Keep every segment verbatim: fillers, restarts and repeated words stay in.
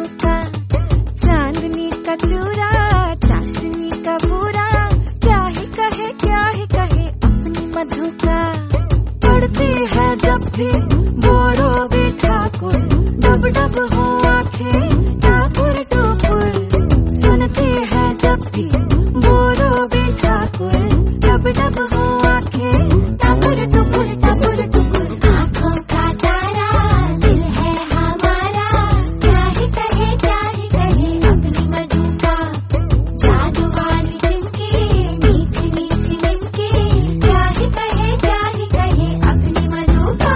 मधुका, चांदनी का चूरा, चाशनी का पूरा, क्या ही कहे क्या ही कहे अपनी मधुका। पड़ती है जब भी बोरो भी ठाकुर, डब डब हो आंखें टाकुर टुकुर। सुनती है जब भी बोरो भी ठाकुर, डब डब हो आंखें टाकुर टुकुर टाकुर टुकुर। आंखों का तारा दिल है हमारा, क्या ही कहे क्या ही कहे अपनी मधुका। जादू वाली चिमकी मीठी मीठी निमकी, क्या ही कहे क्या ही कहे अपनी मधुका।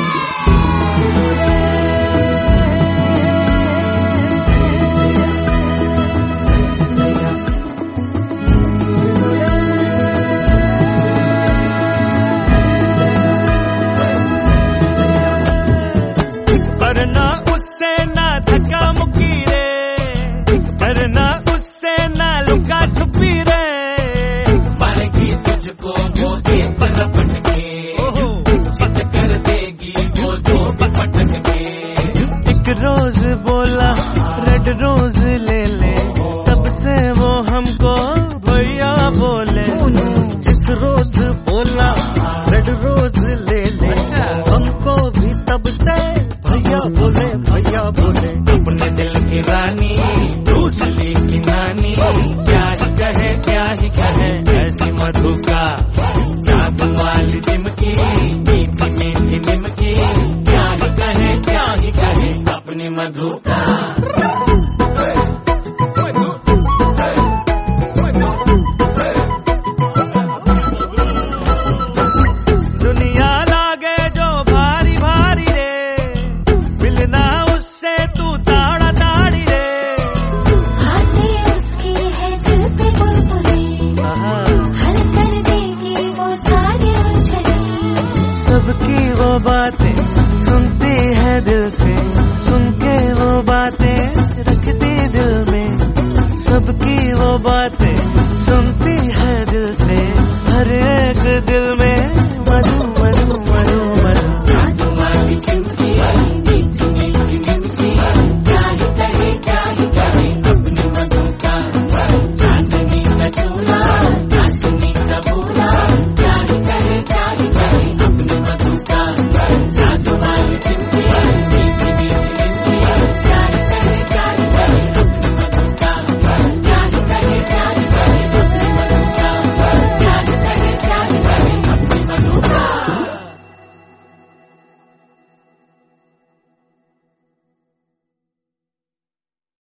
करना उससे ना धक्का मुक्की रे, करना उससे ना लुका छुपी रे। पाएगी तुझको वो एक पलपट के, चित कर देगी वो दो पटक के। एक रोज बोला रेड रोज ले ले, तब से वो हमको भैया बोले। जिस रोज बोला रेड रोज ले ले, हमको भी तब से भैया बोले भैया बोले। अपने दिल की रानी दूसरी की नानी, क्या ही कहे क्या ही कहे ऐसी मधुका। जादू वाली चिमकी मीठी मीठी निमकी, क्या ही कहे क्या ही कहे अपनी मधुका। दुनिया लागे जो भारी भारी रे, मिलना उससे तू ताड़ा ताड़ी रे। हाथें उसकी है दिल पे बुलबुलें, हल कर देगी वो सारी उलझनें। सबकी वो बातें सुनती है दिल से, सुन के वो बातें रखती दिल में। सबकी वो बातें